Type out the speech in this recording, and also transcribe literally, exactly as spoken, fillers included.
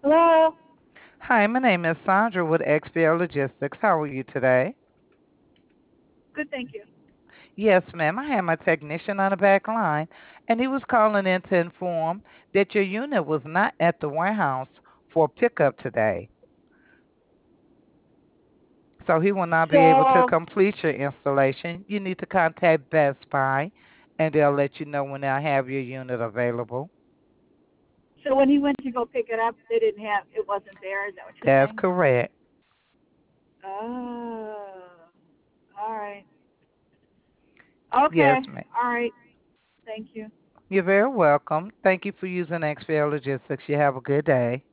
Hello. Hi, my name is Sandra with X P L Logistics. How are you today? Good, thank you. Yes, ma'am. I had my technician on the back line, and he was calling in to inform that your unit was not at the warehouse for pickup today. So he will not be able to So, complete your installation. You need to contact Best Buy, and they'll let you know when they'll have your unit available. so when he went to go pick it up, they didn't have it. Wasn't there? Is that what you're That's saying? correct. Oh, all right. Yes, Okay, ma'am. all right. Thank you. You're very welcome. Thank you for using X P L Logistics. You have a good day.